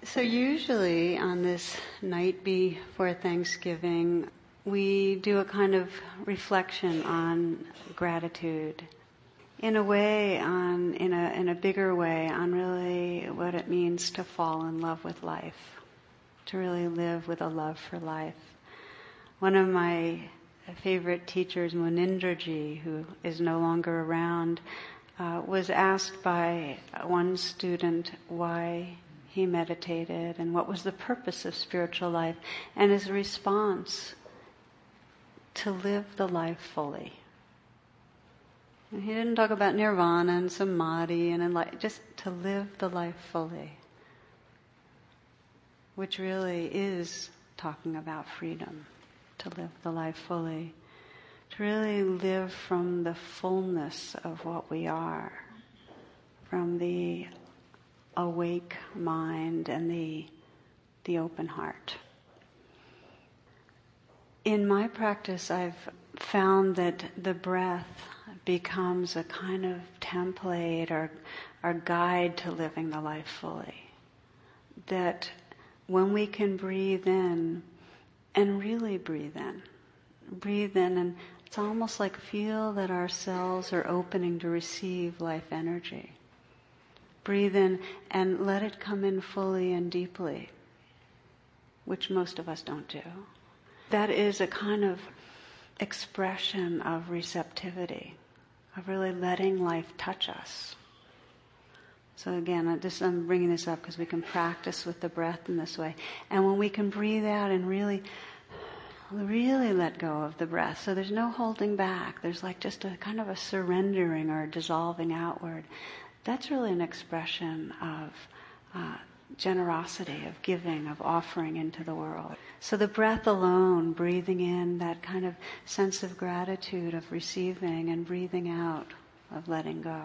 So usually on this night before Thanksgiving, we do a kind of reflection on gratitude. In a way, in a bigger way, on really what it means to fall in love with life, to really live with a love for life. One of my favorite teachers, Munindraji, who is no longer around, was asked by one student why he meditated and what was the purpose of spiritual life, and his response, to live the life fully. And he didn't talk about nirvana and samadhi and just to live the life fully, which really is talking about freedom, to live the life fully, to really live from the fullness of what we are, from the awake mind and the open heart. In my practice, I've found that the breath becomes a kind of template or guide to living the life fully. That when we can breathe in and really breathe in and it's almost like feel that our cells are opening to receive life energy. Breathe in and let it come in fully and deeply, which most of us don't do. That is a kind of expression of receptivity, of really letting life touch us. So again, I'm bringing this up because we can practice with the breath in this way. And when we can breathe out and really let go of the breath, so there's no holding back, there's like just a kind of a surrendering or dissolving outward. That's really an expression of generosity, of giving, of offering into the world. So the breath alone, breathing in, that kind of sense of gratitude, of receiving, and breathing out, of letting go.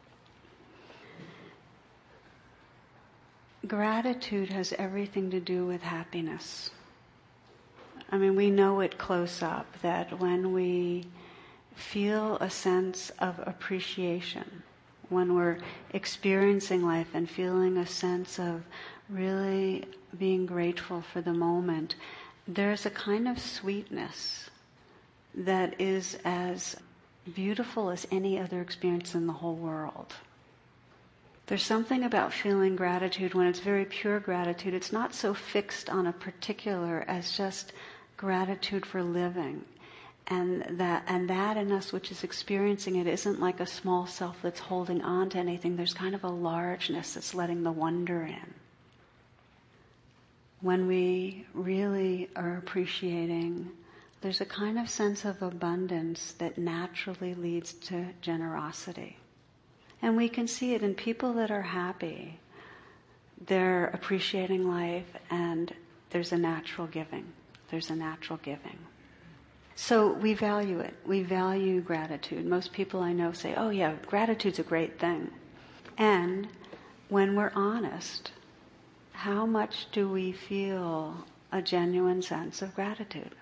Gratitude has everything to do with happiness. I mean, we know it close up, that when we feel a sense of appreciation, when we're experiencing life and feeling a sense of really being grateful for the moment, there's a kind of sweetness that is as beautiful as any other experience in the whole world. There's something about feeling gratitude when it's very pure gratitude. It's not so fixed on a particular as just gratitude for living. And that in us which is experiencing it isn't like a small self that's holding on to anything. There's kind of a largeness that's letting the wonder in. When we really are appreciating, there's a kind of sense of abundance that naturally leads to generosity. And we can see it in people that are happy. They're appreciating life and there's a natural giving. There's a natural giving. So we value it. We value gratitude. Most people I know say, oh yeah, gratitude's a great thing. And when we're honest, how much do we feel a genuine sense of gratitude?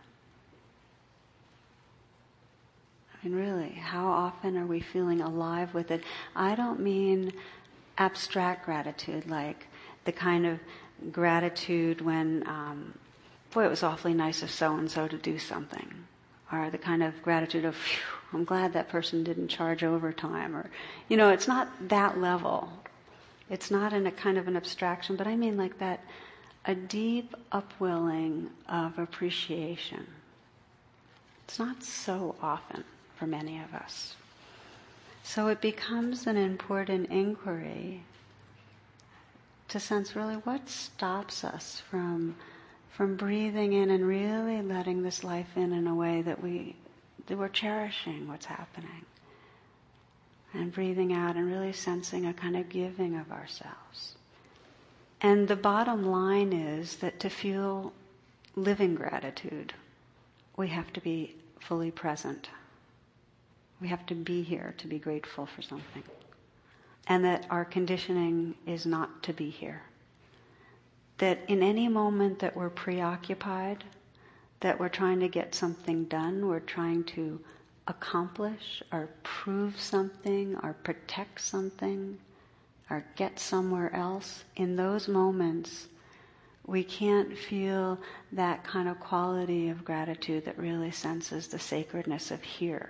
I mean, really, how often are we feeling alive with it? I don't mean abstract gratitude, like the kind of gratitude when, boy, it was awfully nice of so-and-so to do something. Or the kind of gratitude of, phew, I'm glad that person didn't charge overtime. Or, it's not that level. It's not in a kind of an abstraction, but I mean like that, a deep upwelling of appreciation. It's not so often for many of us. So it becomes an important inquiry to sense really what stops us from breathing in and really letting this life in a way that we're cherishing what's happening. And breathing out and really sensing a kind of giving of ourselves. And the bottom line is that to feel living gratitude, we have to be fully present. We have to be here to be grateful for something. And that our conditioning is not to be here. That in any moment that we're preoccupied, that we're trying to get something done, we're trying to accomplish or prove something or protect something or get somewhere else, in those moments we can't feel that kind of quality of gratitude that really senses the sacredness of here,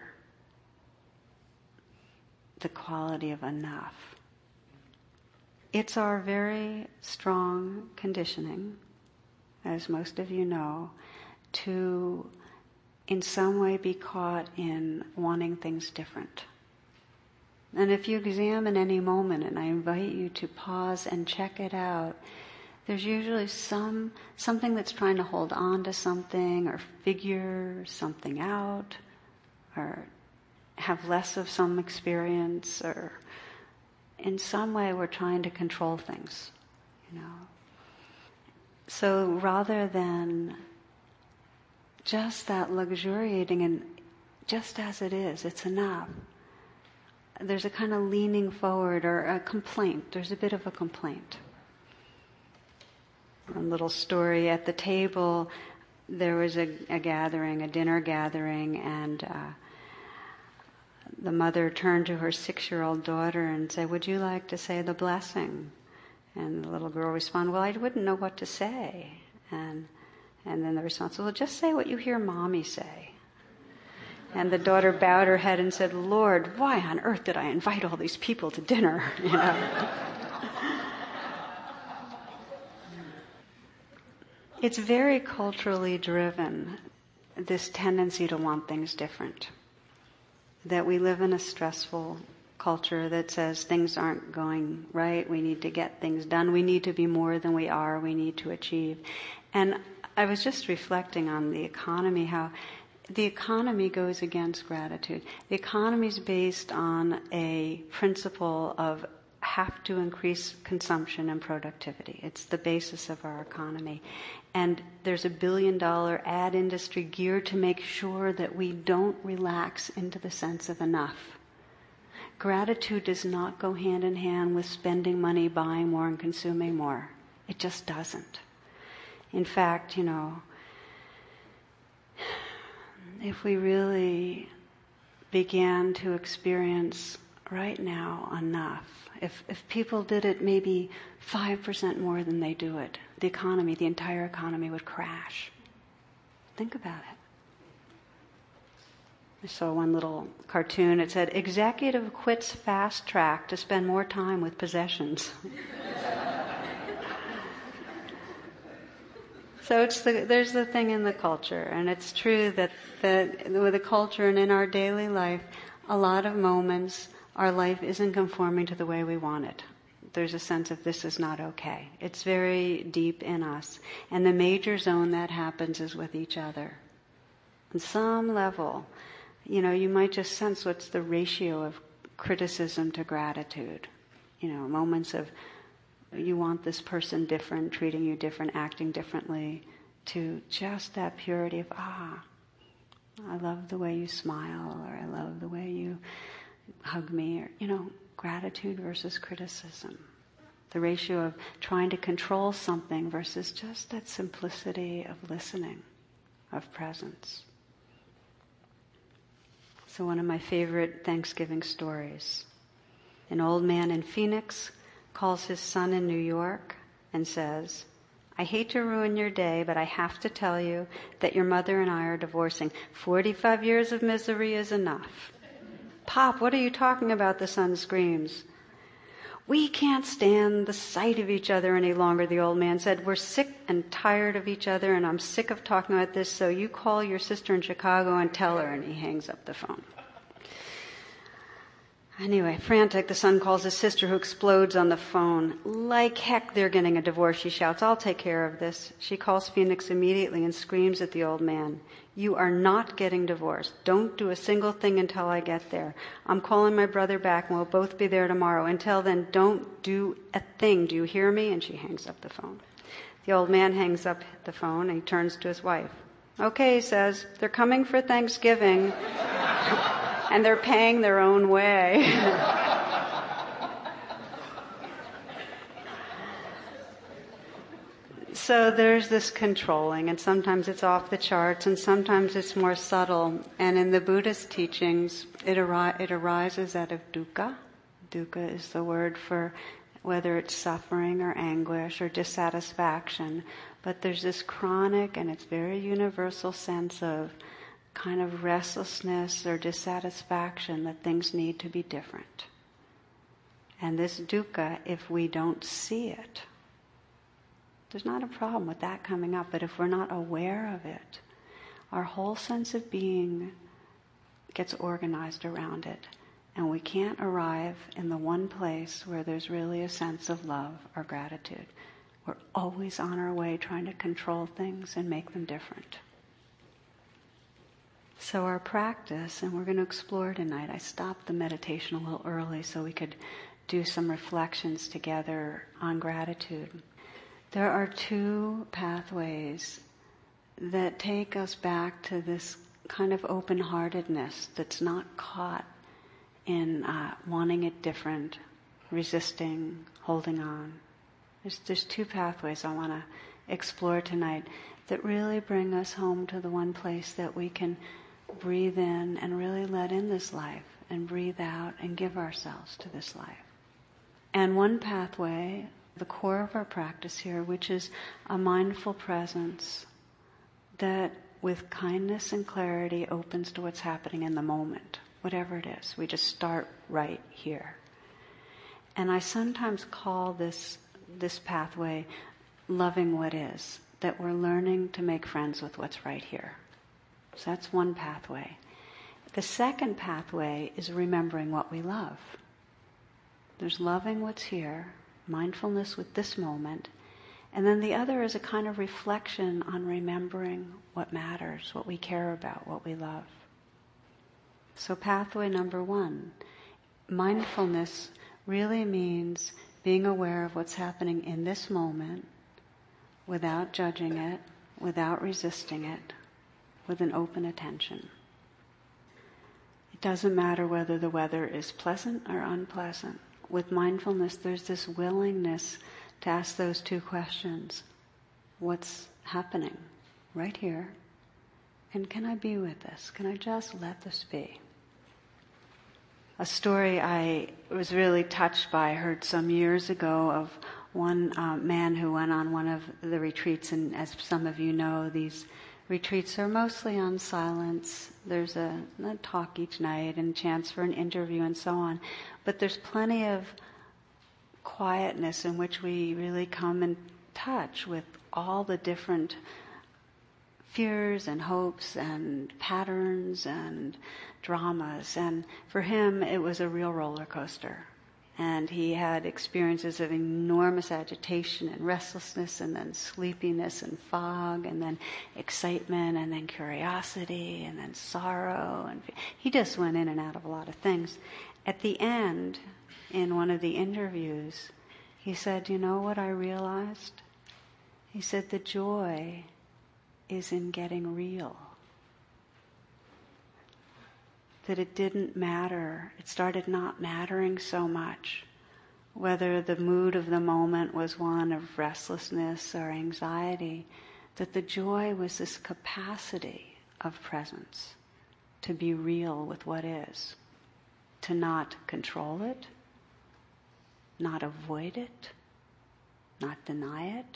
the quality of enough. It's our very strong conditioning, as most of you know, to in some way be caught in wanting things different. And if you examine any moment, and I invite you to pause and check it out, there's usually something that's trying to hold on to something or figure something out or have less of some experience, or in some way we're trying to control things, So rather than just that luxuriating and just as it is, it's enough, there's a kind of leaning forward or a complaint. There's a bit of a complaint. A little story at the table, there was a dinner gathering, and the mother turned to her 6-year-old daughter and said, "Would you like to say the blessing?" And the little girl responded, "Well, I wouldn't know what to say." And then the response, "Well, just say what you hear Mommy say." And the daughter bowed her head and said, "Lord, why on earth did I invite all these people to dinner?" It's very culturally driven, this tendency to want things different. That we live in a stressful culture that says things aren't going right, we need to get things done, we need to be more than we are, we need to achieve. And I was just reflecting on the economy, how the economy goes against gratitude. The economy is based on a principle of have to increase consumption and productivity. It's the basis of our economy. And there's $1 billion ad industry geared to make sure that we don't relax into the sense of enough. Gratitude does not go hand in hand with spending money, buying more, and consuming more. It just doesn't. In fact, if we really began to experience right now enough, if people did it maybe 5% more than they do it, the entire economy would crash. Think about it. I saw one little cartoon. It said, "Executive quits fast track to spend more time with possessions." So there's the thing in the culture, and it's true that with the culture and in our daily life, a lot of moments our life isn't conforming to the way we want it. There's a sense of this is not okay. It's very deep in us. And the major zone that happens is with each other. On some level, you might just sense what's the ratio of criticism to gratitude. Moments of you want this person different, treating you different, acting differently, to just that purity of, I love the way you smile, or I love the way you hug me, or, gratitude versus criticism. The ratio of trying to control something versus just that simplicity of listening, of presence. So one of my favorite Thanksgiving stories. An old man in Phoenix calls his son in New York and says, "I hate to ruin your day, but I have to tell you that your mother and I are divorcing. 45 years of misery is enough." "Pop, what are you talking about?" the son screams. "We can't stand the sight of each other any longer," the old man said. "We're sick and tired of each other, and I'm sick of talking about this, so you call your sister in Chicago and tell her," and he hangs up the phone. Anyway, frantic, the son calls his sister, who explodes on the phone. "Like heck, they're getting a divorce," she shouts. "I'll take care of this." She calls Phoenix immediately and screams at the old man. "You are not getting divorced. Don't do a single thing until I get there. I'm calling my brother back and we'll both be there tomorrow. Until then, don't do a thing. Do you hear me?" And she hangs up the phone. The old man hangs up the phone and he turns to his wife. "Okay," he says, "they're coming for Thanksgiving and they're paying their own way." So there's this controlling, and sometimes it's off the charts, and sometimes it's more subtle. And in the Buddhist teachings, it arises out of dukkha. Dukkha is the word for whether it's suffering or anguish or dissatisfaction, but there's this chronic and it's very universal sense of kind of restlessness or dissatisfaction that things need to be different. And this dukkha, if we don't see it, there's not a problem with that coming up, but if we're not aware of it, our whole sense of being gets organized around it, and we can't arrive in the one place where there's really a sense of love or gratitude. We're always on our way trying to control things and make them different. So our practice, and we're going to explore tonight, I stopped the meditation a little early so we could do some reflections together on gratitude. There are two pathways that take us back to this kind of open-heartedness that's not caught in wanting it different, resisting, holding on. There's two pathways I want to explore tonight that really bring us home to the one place that we can breathe in and really let in this life and breathe out and give ourselves to this life. And one pathway, the core of our practice here, which is a mindful presence that with kindness and clarity opens to what's happening in the moment, whatever it is. We just start right here. And I sometimes call this pathway loving what is, that we're learning to make friends with what's right here. So that's one pathway. The second pathway is remembering what we love. There's loving what's here, mindfulness with this moment, and then the other is a kind of reflection on remembering what matters, what we care about, what we love. So pathway number one, mindfulness really means being aware of what's happening in this moment without judging it, without resisting it, with an open attention. It doesn't matter whether the weather is pleasant or unpleasant. With mindfulness, there's this willingness to ask those two questions. What's happening right here? And can I be with this? Can I just let this be? A story I was really touched by, I heard some years ago of one man who went on one of the retreats, and as some of you know, these retreats are mostly on silence. There's a talk each night and chance for an interview and so on. But there's plenty of quietness in which we really come in touch with all the different fears and hopes and patterns and dramas. And for him, it was a real roller coaster. And he had experiences of enormous agitation and restlessness, and then sleepiness and fog, and then excitement, and then curiosity, and then sorrow. And he just went in and out of a lot of things. At the end, in one of the interviews, he said, "You know what I realized?" He said, "The joy is in getting real." That it didn't matter. It started not mattering so much whether the mood of the moment was one of restlessness or anxiety, that the joy was this capacity of presence to be real with what is, to not control it, not avoid it, not deny it.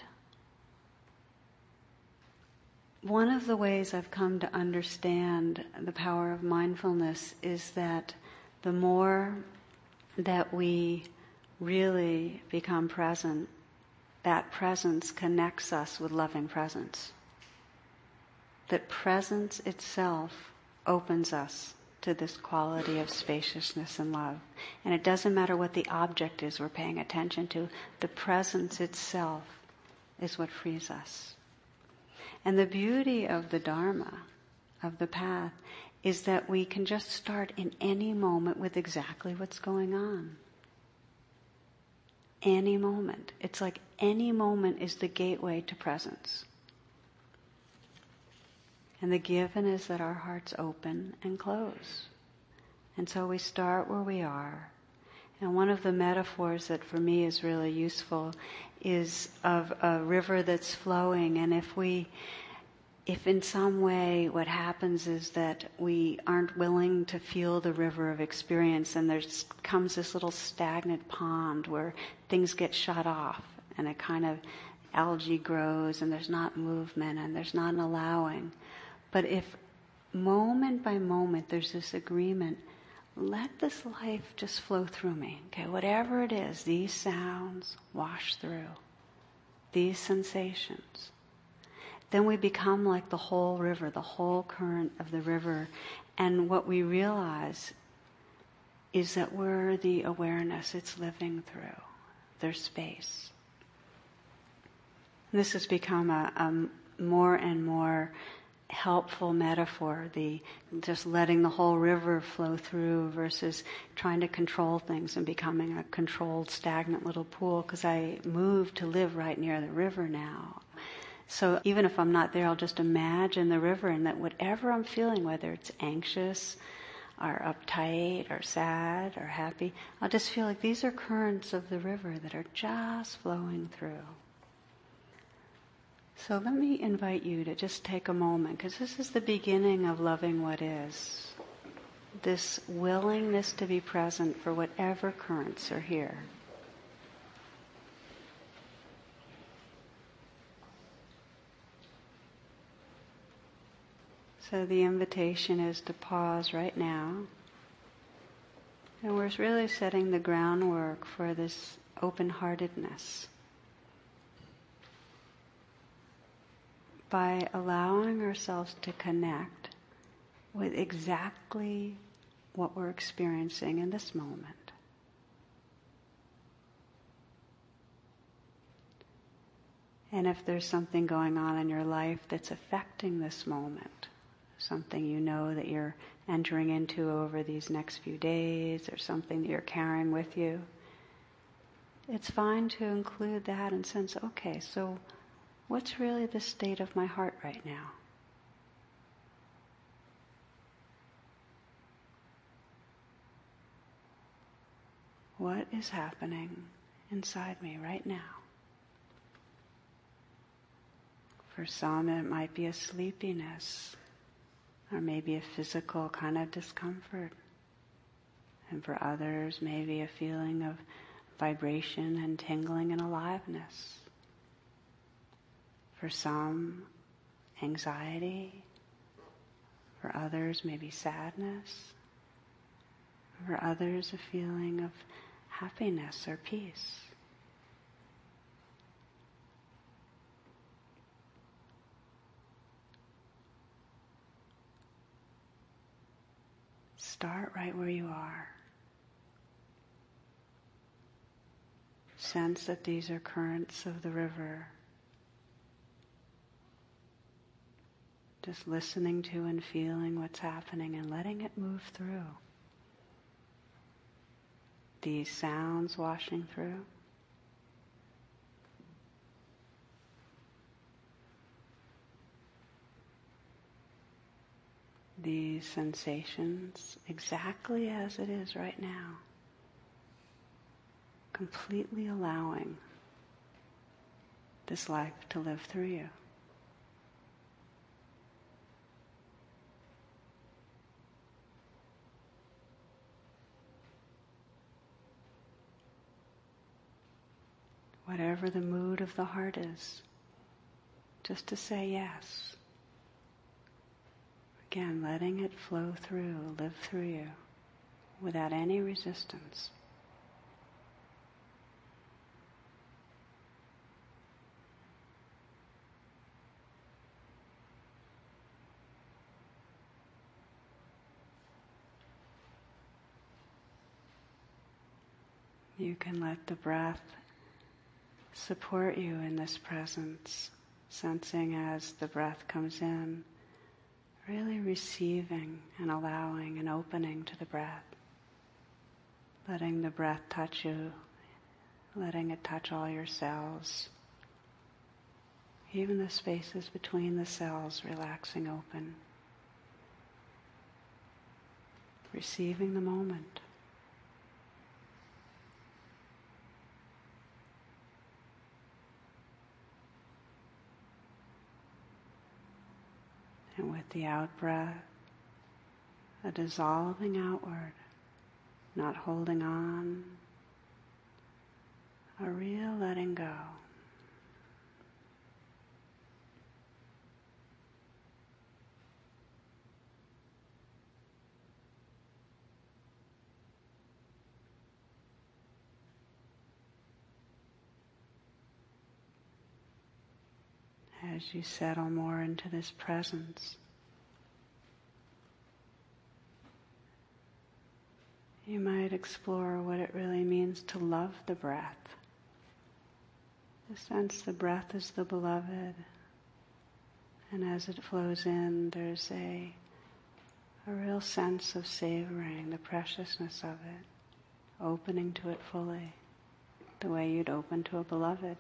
One of the ways I've come to understand the power of mindfulness is that the more that we really become present, that presence connects us with loving presence. That presence itself opens us to this quality of spaciousness and love. And it doesn't matter what the object is we're paying attention to, the presence itself is what frees us. And the beauty of the Dharma, of the path, is that we can just start in any moment with exactly what's going on. Any moment. It's like any moment is the gateway to presence. And the given is that our hearts open and close. And so we start where we are. And one of the metaphors that for me is really useful is of a river that's flowing. And if we if in some way what happens is that we aren't willing to feel the river of experience, and there comes this little stagnant pond where things get shut off and it kind of algae grows and there's not movement and there's not an allowing. But if moment by moment there's this agreement, let this life just flow through me. Okay, whatever it is, these sounds wash through, these sensations. Then we become like the whole river, the whole current of the river. And what we realize is that we're the awareness it's living through. There's space. This has become a more and more helpful metaphor, the just letting the whole river flow through versus trying to control things and becoming a controlled, stagnant little pool, because I moved to live right near the river now. So even if I'm not there, I'll just imagine the river, and that whatever I'm feeling, whether it's anxious or uptight or sad or happy, I'll just feel like these are currents of the river that are just flowing through. So let me invite you to just take a moment, because this is the beginning of loving what is. This willingness to be present for whatever currents are here. So the invitation is to pause right now. And we're really setting the groundwork for this open-heartedness by allowing ourselves to connect with exactly what we're experiencing in this moment. And if there's something going on in your life that's affecting this moment, something you know that you're entering into over these next few days, or something that you're carrying with you, it's fine to include that and sense, okay, so what's really the state of my heart right now? What is happening inside me right now? For some, it might be a sleepiness, or maybe a physical kind of discomfort. And for others, maybe a feeling of vibration and tingling and aliveness. For some, anxiety. For others, maybe sadness. For others, a feeling of happiness or peace. Start right where you are. Sense that these are currents of the river. Just listening to and feeling what's happening and letting it move through. These sounds washing through. These sensations exactly as it is right now. Completely allowing this life to live through you. Whatever the mood of the heart is, just to say yes. Again, letting it flow through, live through you, without any resistance. You can let the breath support you in this presence, sensing as the breath comes in, really receiving and allowing and opening to the breath. Letting the breath touch you, letting it touch all your cells. Even the spaces between the cells relaxing open. Receiving the moment. And with the out-breath, a dissolving outward, not holding on, a real letting go. As you settle more into this presence, you might explore what it really means to love the breath. The sense the breath is the beloved, and as it flows in, there's a real sense of savoring the preciousness of it, opening to it fully, the way you'd open to a beloved.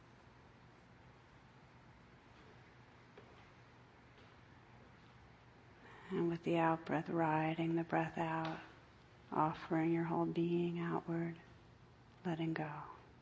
And with the out-breath, riding the breath out, offering your whole being outward, letting go.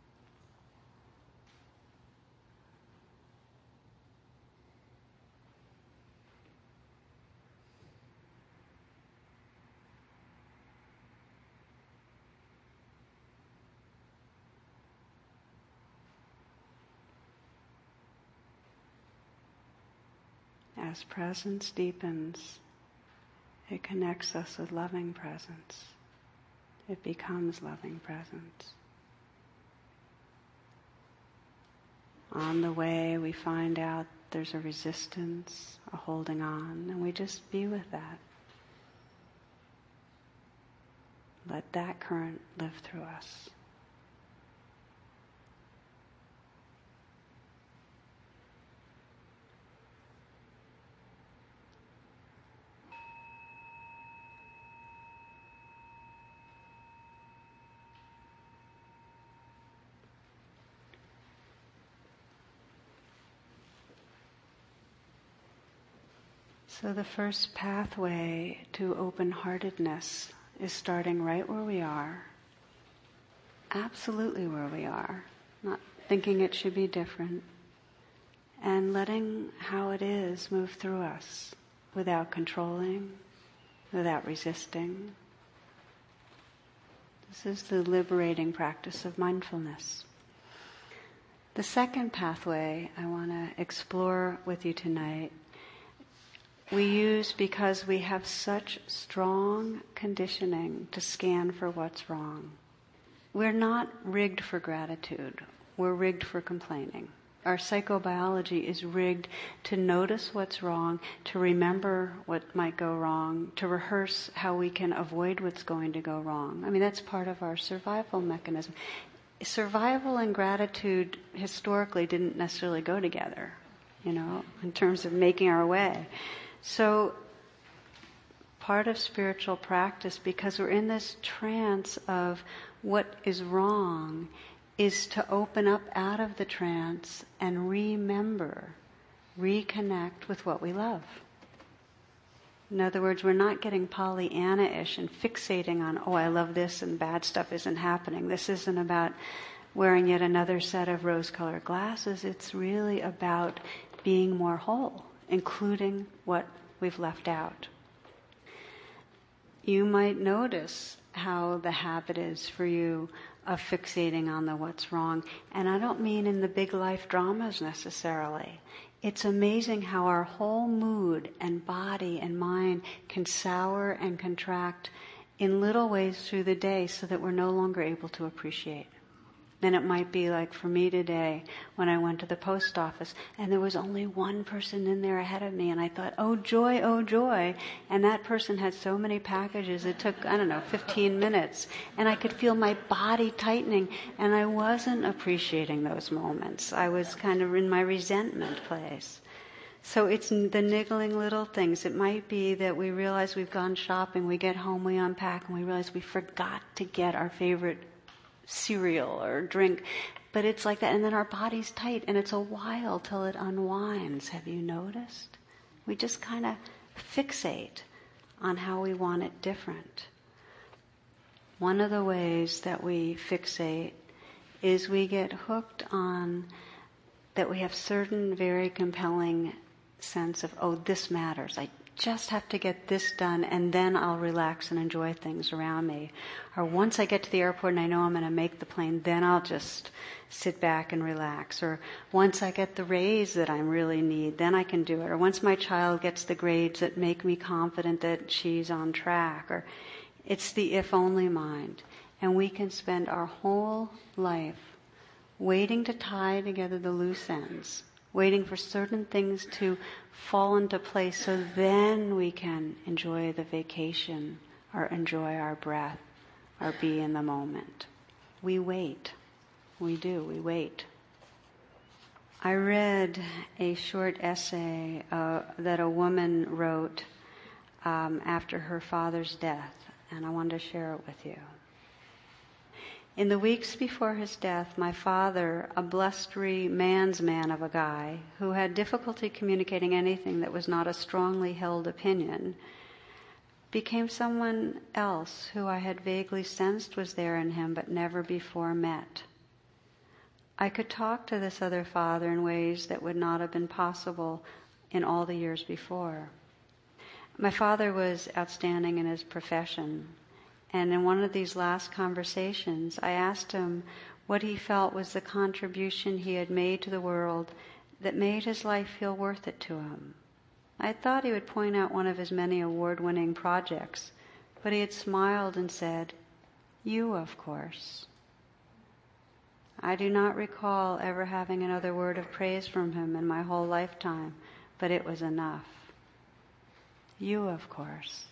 As presence deepens, it connects us with loving presence. It becomes loving presence. On the way, we find out there's a resistance, a holding on, and we just be with that. Let that current live through us. So the first pathway to open-heartedness is starting right where we are, absolutely where we are, not thinking it should be different, and letting how it is move through us without controlling, without resisting. This is the liberating practice of mindfulness. The second pathway I want to explore with you tonight we use because we have such strong conditioning to scan for what's wrong. We're not rigged for gratitude. We're rigged for complaining. Our psychobiology is rigged to notice what's wrong, to remember what might go wrong, to rehearse how we can avoid what's going to go wrong. I mean, that's part of our survival mechanism. Survival and gratitude historically didn't necessarily go together, in terms of making our way. So part of spiritual practice, because we're in this trance of what is wrong, is to open up out of the trance and remember, reconnect with what we love. In other words, we're not getting Pollyanna-ish and fixating on, I love this and bad stuff isn't happening. This isn't about wearing yet another set of rose-colored glasses. It's really about being more whole, including what we've left out. You might notice how the habit is for you of fixating on the what's wrong. And I don't mean in the big life dramas necessarily. It's amazing how our whole mood and body and mind can sour and contract in little ways through the day so that we're no longer able to appreciate. And it might be like for me today when I went to the post office and there was only one person in there ahead of me and I thought, oh joy, and that person had so many packages it took, 15 minutes and I could feel my body tightening and I wasn't appreciating those moments. I was kind of in my resentment place. So it's the niggling little things. It might be that we realize we've gone shopping, we get home, we unpack, and we realize we forgot to get our favorite cereal or drink, but it's like that, and then our body's tight, and it's a while till it unwinds. Have you noticed? We just kind of fixate on how we want it different. One of the ways that we fixate is we get hooked on that we have certain very compelling sense of, oh, this matters. I just have to get this done and then I'll relax and enjoy things around me. Or once I get to the airport and I know I'm going to make the plane, then I'll just sit back and relax. Or once I get the raise that I really need, then I can do it. Or once my child gets the grades that make me confident that she's on track. Or it's the if-only mind. And we can spend our whole life waiting to tie together the loose ends, waiting for certain things to fall into place so then we can enjoy the vacation or enjoy our breath or be in the moment. We wait. We do. We wait. I read a short essay that a woman wrote after her father's death, and I wanted to share it with you. In the weeks before his death, my father, a blustery man's man of a guy who had difficulty communicating anything that was not a strongly held opinion, became someone else who I had vaguely sensed was there in him but never before met. I could talk to this other father in ways that would not have been possible in all the years before. My father was outstanding in his profession. And in one of these last conversations, I asked him what he felt was the contribution he had made to the world that made his life feel worth it to him. I thought he would point out one of his many award-winning projects, but he had smiled and said, "You, of course." I do not recall ever having another word of praise from him in my whole lifetime, but it was enough. You, of course.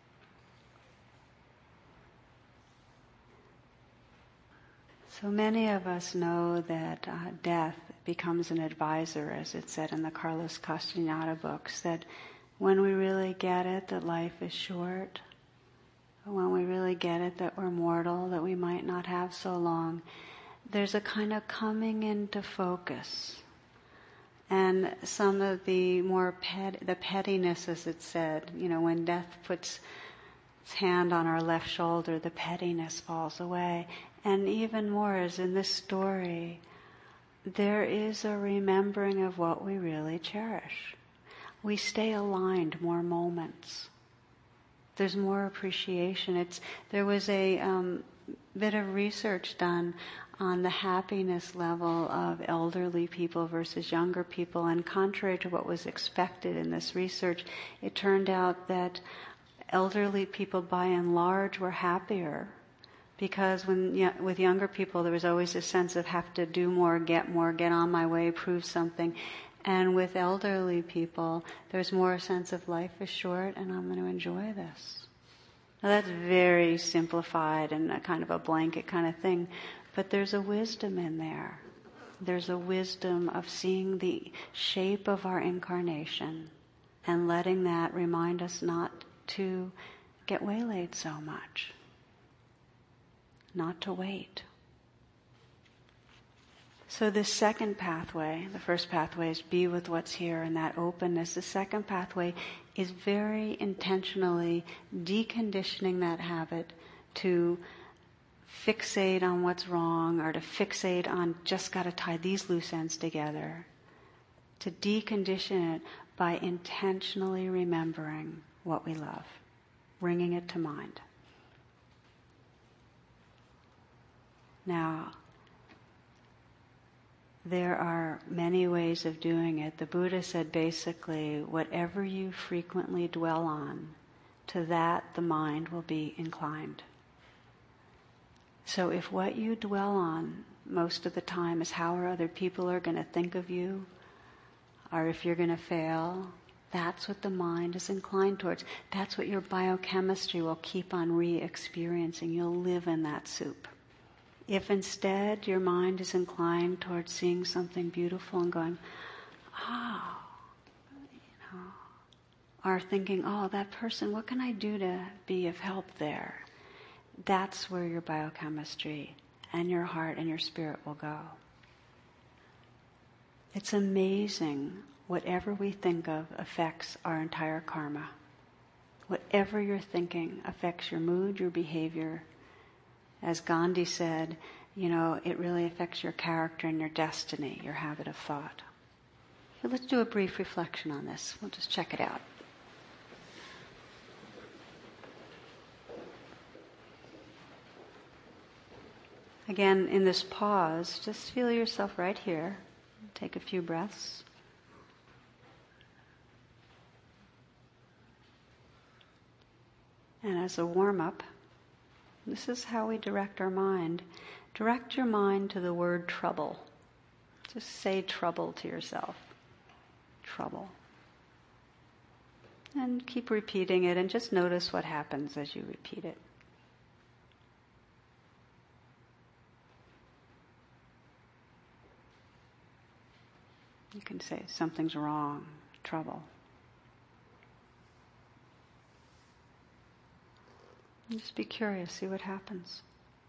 So many of us know that death becomes an advisor, as it said in the Carlos Castaneda books, that when we really get it, that life is short, when we really get it, that we're mortal, that we might not have so long, there's a kind of coming into focus. And some of the more the pettiness, as it said, when death puts its hand on our left shoulder, the pettiness falls away. And even more, as in this story, there is a remembering of what we really cherish. We stay aligned more moments. There's more appreciation. There was a bit of research done on the happiness level of elderly people versus younger people, and contrary to what was expected in this research, it turned out that elderly people by and large were happier, because with younger people there was always a sense of have to do more, get on my way, prove something. And with elderly people, there's more a sense of life is short and I'm going to enjoy this. Now that's very simplified and a kind of a blanket kind of thing, but there's a wisdom in there. There's a wisdom of seeing the shape of our incarnation and letting that remind us not to get waylaid so much. Not to wait. So this second pathway, the first pathway is be with what's here and that openness. The second pathway is very intentionally deconditioning that habit to fixate on what's wrong or to fixate on just got to tie these loose ends together. To decondition it by intentionally remembering what we love, bringing it to mind. Now, there are many ways of doing it. The Buddha said basically, whatever you frequently dwell on, to that the mind will be inclined. So if what you dwell on most of the time is how other people are going to think of you, or if you're going to fail, that's what the mind is inclined towards. That's what your biochemistry will keep on re-experiencing. You'll live in that soup. If instead your mind is inclined towards seeing something beautiful and going, or thinking, that person, what can I do to be of help there? That's where your biochemistry and your heart and your spirit will go. It's amazing. Whatever we think of affects our entire karma. Whatever you're thinking affects your mood, your behavior. As Gandhi said, it really affects your character and your destiny, your habit of thought. So let's do a brief reflection on this. We'll just check it out. Again, in this pause, just feel yourself right here. Take a few breaths. And as a warm-up, this is how we direct our mind. Direct your mind to the word trouble. Just say trouble to yourself. Trouble. And keep repeating it and just notice what happens as you repeat it. You can say, something's wrong, trouble. And just be curious, see what happens.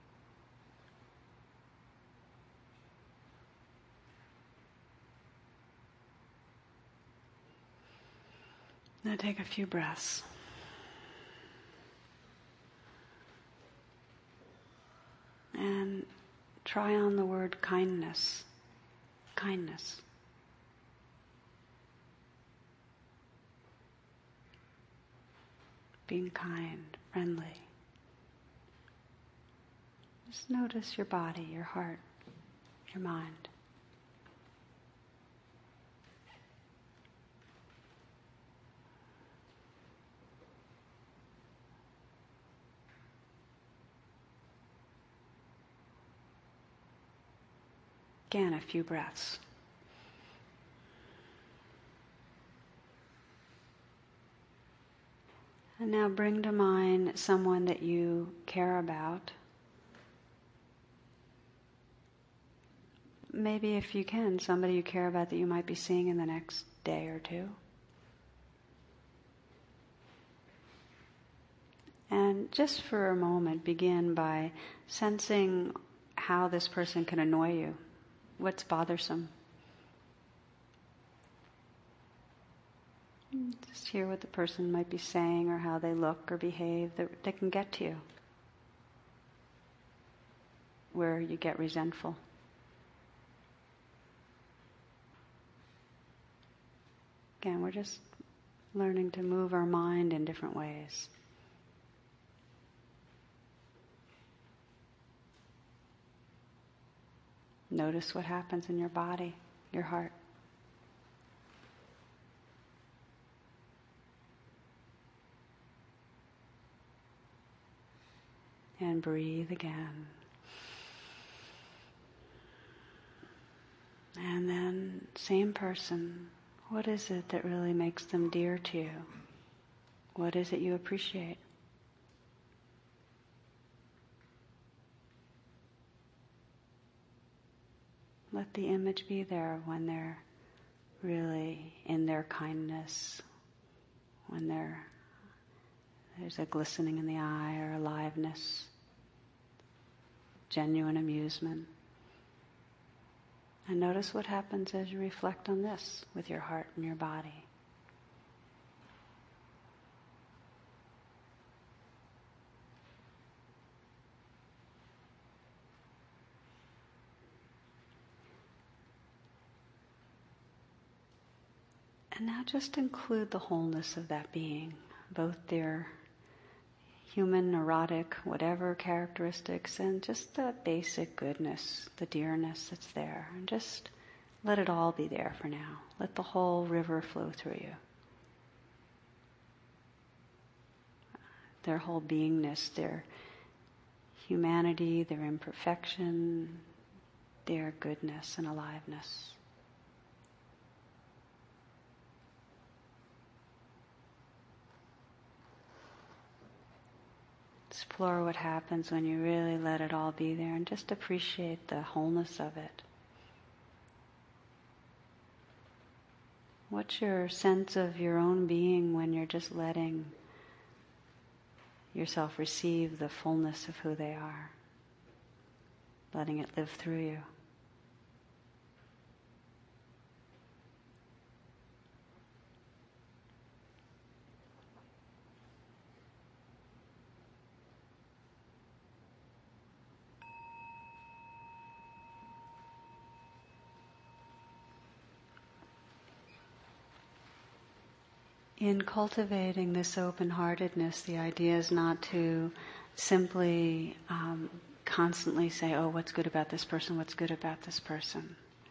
Now take a few breaths. And try on the word kindness. Kindness. Being kind, friendly. Just notice your body, your heart, your mind. Again, a few breaths. And now bring to mind someone that you care about. Maybe if you can, somebody you care about that you might be seeing in the next day or two. And just for a moment, begin by sensing how this person can annoy you. What's bothersome? Just hear what the person might be saying or how they look or behave that can get to you, where you get resentful. Again, we're just learning to move our mind in different ways. Notice what happens in your body, your heart. And breathe again. And then, same person, what is it that really makes them dear to you? What is it you appreciate? Let the image be there when they're really in their kindness, when there's a glistening in the eye or aliveness, genuine amusement. And notice what happens as you reflect on this with your heart and your body. And now just include the wholeness of that being, both their human, neurotic, whatever characteristics, and just the basic goodness, the dearness that's there. And just let it all be there for now. Let the whole river flow through you. Their whole beingness, their humanity, their imperfection, their goodness and aliveness. Explore what happens when you really let it all be there and just appreciate the wholeness of it. What's your sense of your own being when you're just letting yourself receive the fullness of who they are, letting it live through you? In cultivating this open-heartedness, the idea is not to simply constantly say, oh, what's good about this person, what's good about this person.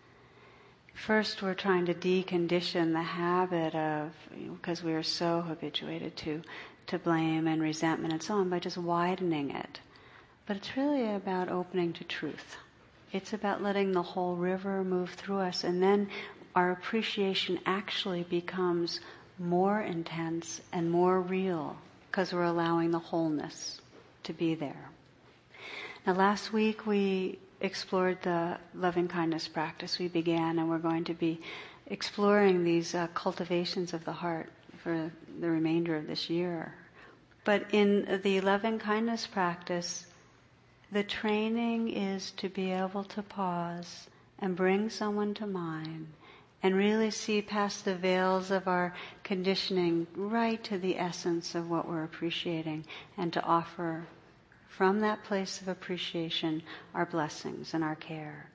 First, we're trying to decondition the habit of, because we are so habituated to blame and resentment and so on, by just widening it. But it's really about opening to truth. It's about letting the whole river move through us, and then our appreciation actually becomes more intense and more real because we're allowing the wholeness to be there. Now, last week we explored the loving kindness practice we began, and we're going to be exploring these cultivations of the heart for the remainder of this year. But in the loving kindness practice, the training is to be able to pause and bring someone to mind and really see past the veils of our conditioning right to the essence of what we're appreciating, and to offer from that place of appreciation our blessings and our care.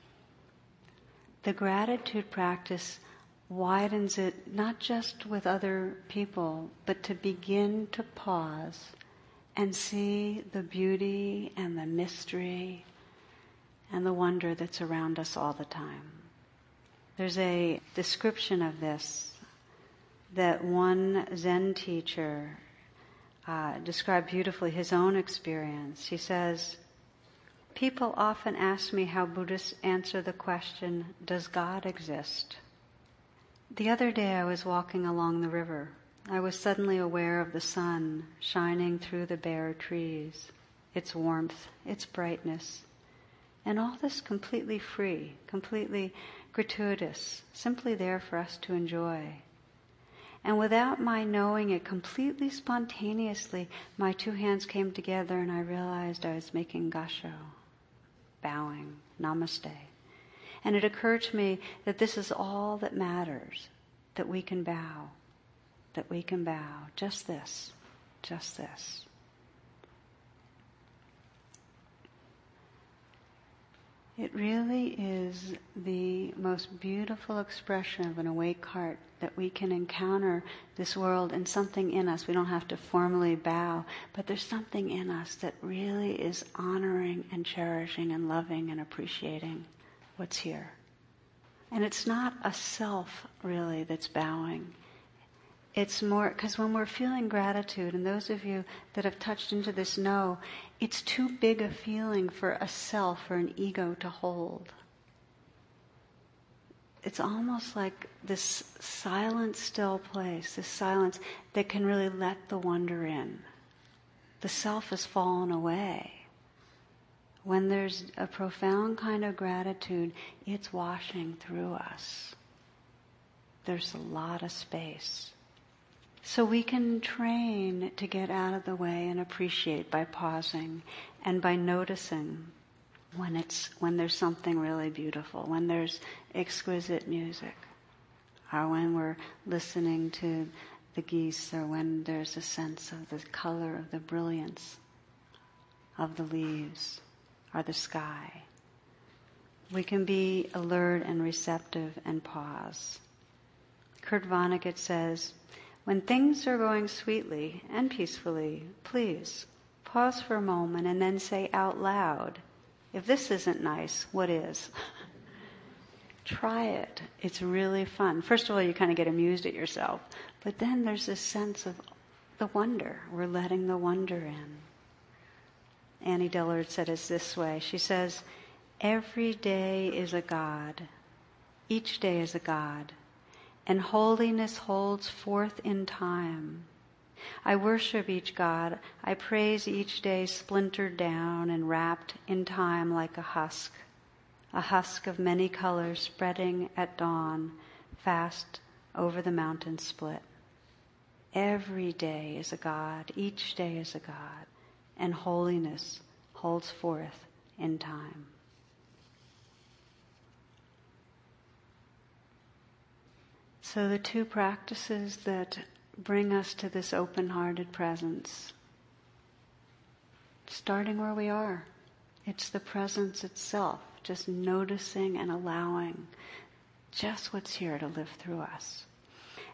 The gratitude practice widens it not just with other people, but to begin to pause and see the beauty and the mystery and the wonder that's around us all the time. There's a description of this that one Zen teacher described beautifully his own experience. He says, "People often ask me how Buddhists answer the question, does God exist? The other day I was walking along the river. I was suddenly aware of the sun shining through the bare trees, its warmth, its brightness, and all this completely free, completely gratuitous, simply there for us to enjoy. And without my knowing it, completely spontaneously, my two hands came together and I realized I was making gassho, bowing, namaste. And it occurred to me that this is all that matters, that we can bow, just this, just this." It really is the most beautiful expression of an awake heart that we can encounter this world and something in us. We don't have to formally bow, but there's something in us that really is honoring and cherishing and loving and appreciating what's here. And it's not a self, really, that's bowing. It's more, because when we're feeling gratitude, and those of you that have touched into this know, it's too big a feeling for a self or an ego to hold. It's almost like this silent, still place, this silence that can really let the wonder in. The self has fallen away. When there's a profound kind of gratitude, it's washing through us. There's a lot of space. So we can train to get out of the way and appreciate by pausing and by noticing when there's something really beautiful, when there's exquisite music, or when we're listening to the geese, or when there's a sense of the color of the brilliance of the leaves or the sky. We can be alert and receptive and pause. Kurt Vonnegut says, "When things are going sweetly and peacefully, please pause for a moment and then say out loud, 'If this isn't nice, what is?'" Try it. It's really fun. First of all, you kind of get amused at yourself, but then there's this sense of the wonder. We're letting the wonder in. Annie Dillard said it this way. She says, "Every day is a God. Each day is a God. And holiness holds forth in time. I worship each God. I praise each day splintered down and wrapped in time like a husk of many colors spreading at dawn, fast over the mountain split. Every day is a God. Each day is a God. And holiness holds forth in time." So the two practices that bring us to this open-hearted presence, starting where we are. It's the presence itself, just noticing and allowing just what's here to live through us.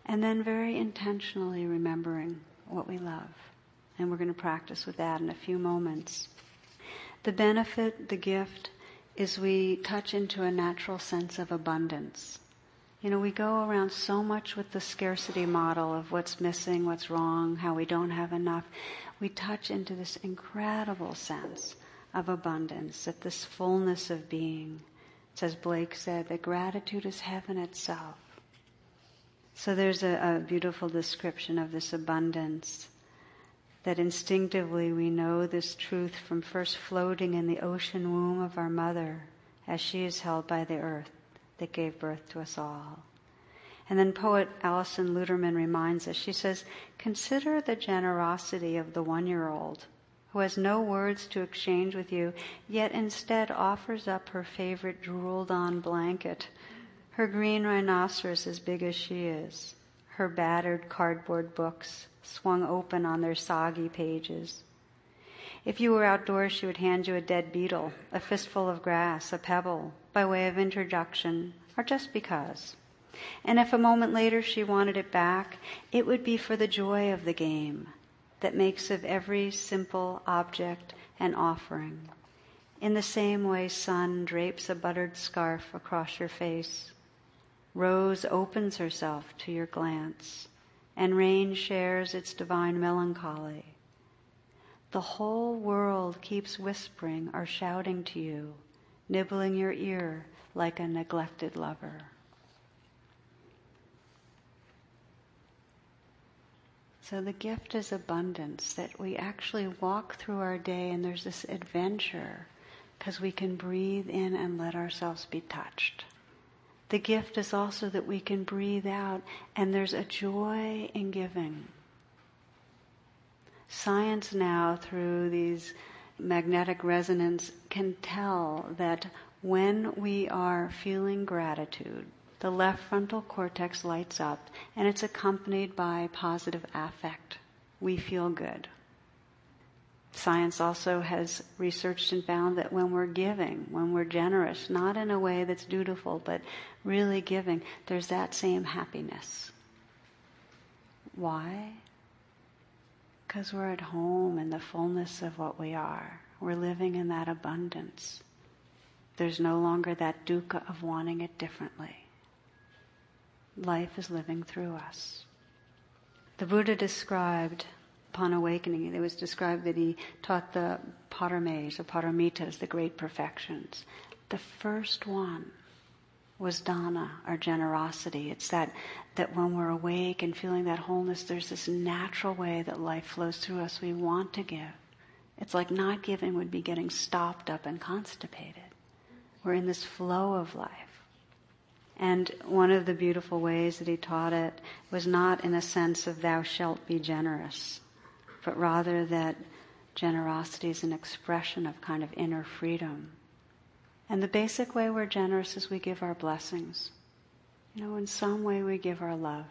And then very intentionally remembering what we love. And we're going to practice with that in a few moments. The benefit, the gift, is we touch into a natural sense of abundance. You know, we go around so much with the scarcity model of what's missing, what's wrong, how we don't have enough. We touch into this incredible sense of abundance, that this fullness of being. As Blake said, that gratitude is heaven itself. So there's a beautiful description of this abundance, that instinctively we know this truth from first floating in the ocean womb of our mother, as she is held by the earth that gave birth to us all. And then poet Alison Luterman reminds us, she says, consider the generosity of the 1-year-old who has no words to exchange with you, yet instead offers up her favorite drooled-on blanket, her green rhinoceros as big as she is, her battered cardboard books swung open on their soggy pages. If you were outdoors, she would hand you a dead beetle, a fistful of grass, a pebble, by way of introduction, or just because. And if a moment later she wanted it back, it would be for the joy of the game that makes of every simple object an offering. In the same way sun drapes a buttered scarf across your face, rose opens herself to your glance, and rain shares its divine melancholy. The whole world keeps whispering or shouting to you, nibbling your ear like a neglected lover. So the gift is abundance, that we actually walk through our day and there's this adventure because we can breathe in and let ourselves be touched. The gift is also that we can breathe out and there's a joy in giving. Science now, through these magnetic resonance, can tell that when we are feeling gratitude, the left frontal cortex lights up, and it's accompanied by positive affect. We feel good. Science also has researched and found that when we're giving, when we're generous, not in a way that's dutiful, but really giving, there's that same happiness. Why? Because we're at home in the fullness of what we are. We're living in that abundance. There's no longer that dukkha of wanting it differently. Life is living through us. The Buddha described, upon awakening, it was described that he taught the paramis, or paramitas, the great perfections. The first one was dana, or generosity. It's that when we're awake and feeling that wholeness, there's this natural way that life flows through us. We want to give. It's like not giving would be getting stopped up and constipated. We're in this flow of life. And one of the beautiful ways that he taught it was not in a sense of thou shalt be generous, but rather that generosity is an expression of kind of inner freedom. And the basic way we're generous is we give our blessings. You know, in some way we give our love.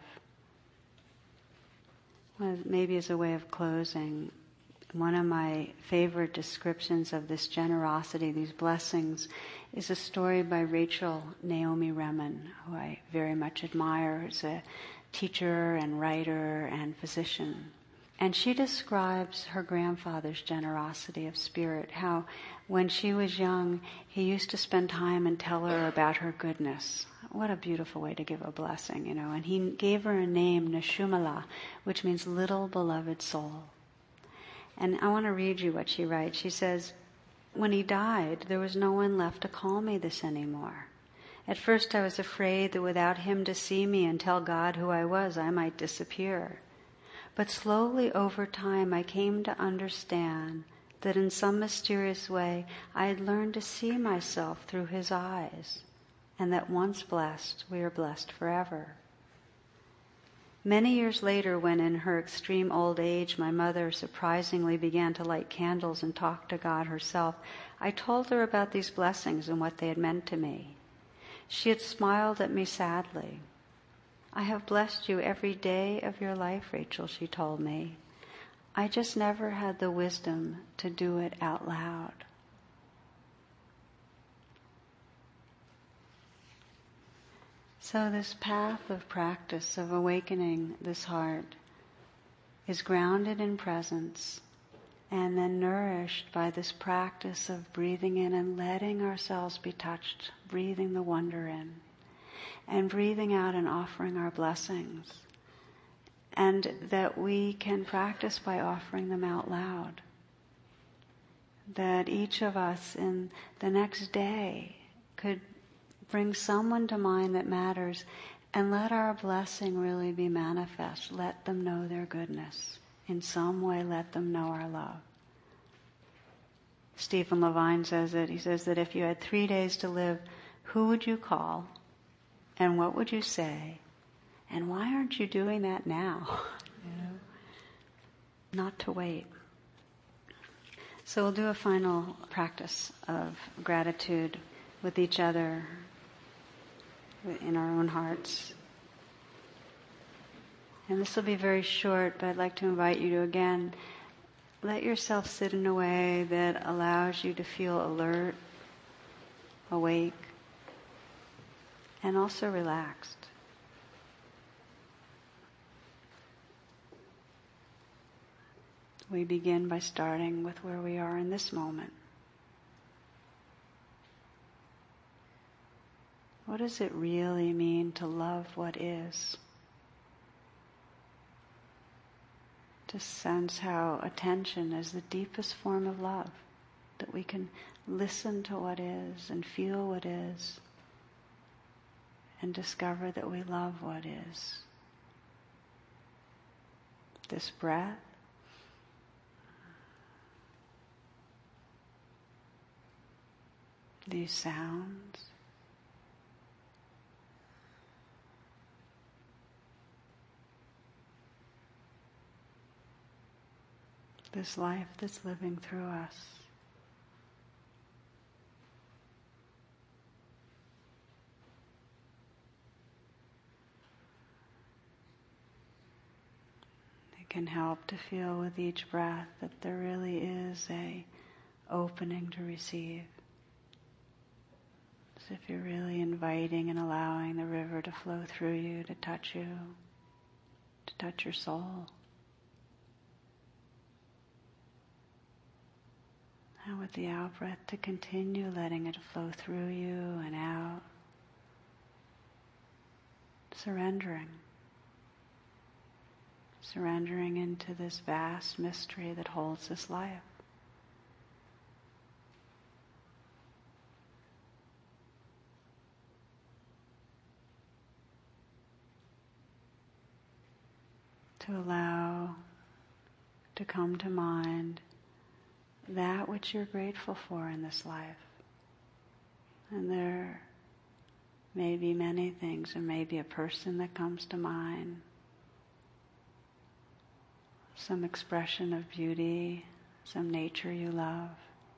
Well, maybe as a way of closing, one of my favorite descriptions of this generosity, these blessings, is a story by Rachel Naomi Remen, who I very much admire as a teacher and writer and physician. And she describes her grandfather's generosity of spirit, how when she was young, he used to spend time and tell her about her goodness. What a beautiful way to give a blessing, you know. And he gave her a name, Nishumala, which means little beloved soul. And I want to read you what she writes. She says, when he died, there was no one left to call me this anymore. At first I was afraid that without him to see me and tell God who I was, I might disappear. But slowly over time I came to understand that in some mysterious way I had learned to see myself through his eyes, and that once blessed, we are blessed forever. Many years later, when in her extreme old age my mother surprisingly began to light candles and talk to God herself, I told her about these blessings and what they had meant to me. She had smiled at me sadly. I have blessed you every day of your life, Rachel, she told me. I just never had the wisdom to do it out loud. So this path of practice of awakening this heart is grounded in presence and then nourished by this practice of breathing in and letting ourselves be touched, breathing the wonder in, and breathing out and offering our blessings. And that we can practice by offering them out loud. That each of us in the next day could bring someone to mind that matters and let our blessing really be manifest. Let them know their goodness. In some way, let them know our love. Stephen Levine says it. He says that if you had 3 days to live, who would you call? And what would you say? And why aren't you doing that now? Not to wait. So we'll do a final practice of gratitude with each other in our own hearts. And this will be very short, but I'd like to invite you to again let yourself sit in a way that allows you to feel alert, awake, and also relaxed. We begin by starting with where we are in this moment. What does it really mean to love what is? To sense how attention is the deepest form of love, that we can listen to what is and feel what is and discover that we love what is. This breath, these sounds, this life that's living through us. It can help to feel with each breath that there really is a opening to receive. As if you're really inviting and allowing the river to flow through you, to touch your soul. And with the out-breath to continue letting it flow through you and out. Surrendering. Surrendering into this vast mystery that holds this life. To allow to come to mind that which you're grateful for in this life. And there may be many things. There may be a person that comes to mind, some expression of beauty, some nature you love.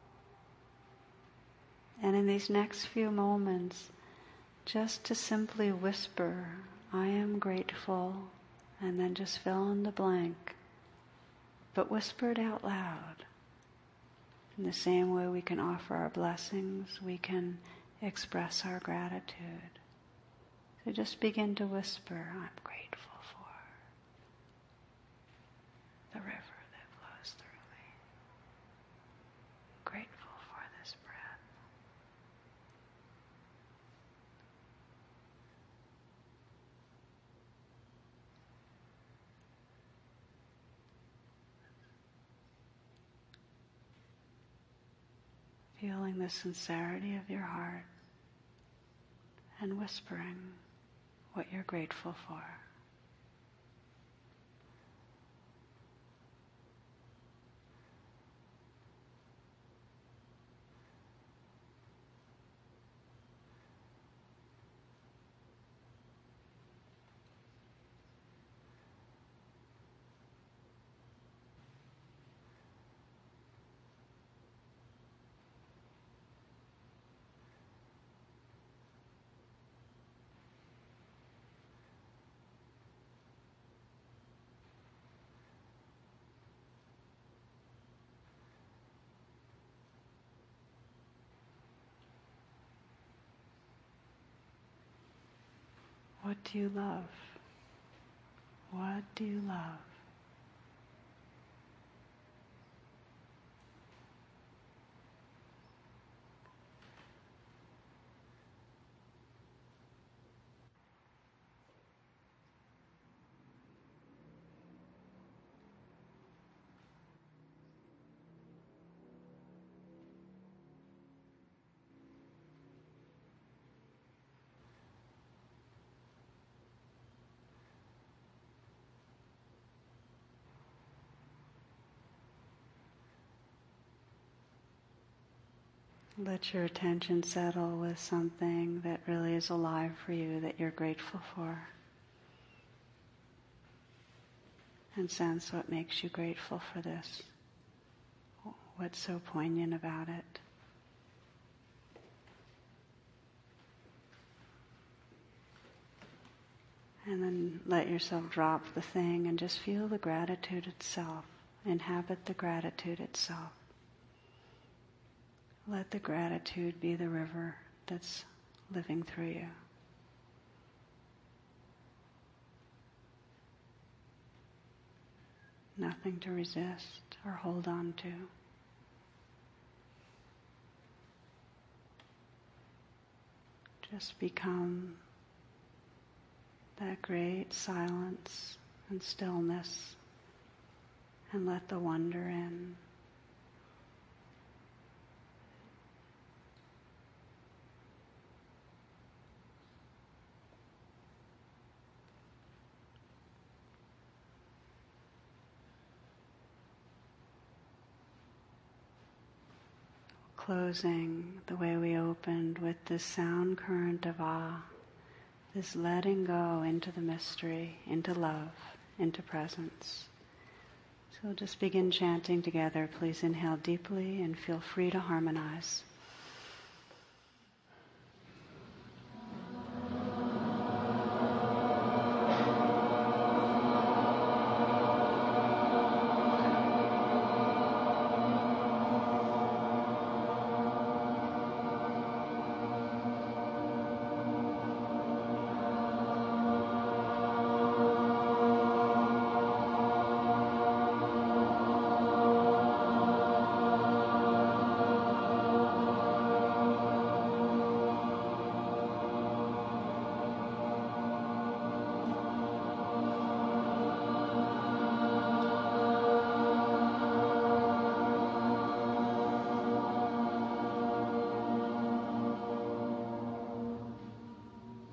And in these next few moments, just to simply whisper, I am grateful, and then just fill in the blank, but whisper it out loud. In the same way we can offer our blessings, we can express our gratitude. So just begin to whisper, I'm grateful for the river that flows through me. Grateful for this breath. Feeling the sincerity of your heart and whispering what you're grateful for. do you love? What do you love? Let your attention settle with something that really is alive for you, that you're grateful for. And sense what makes you grateful for this. What's so poignant about it? And then let yourself drop the thing and just feel the gratitude itself. Inhabit the gratitude itself. Let the gratitude be the river that's living through you. Nothing to resist or hold on to. Just become that great silence and stillness and let the wonder in. Closing the way we opened with this sound current of Ah, this letting go into the mystery, into love, into presence. So we'll just begin chanting together. Please inhale deeply and feel free to harmonize.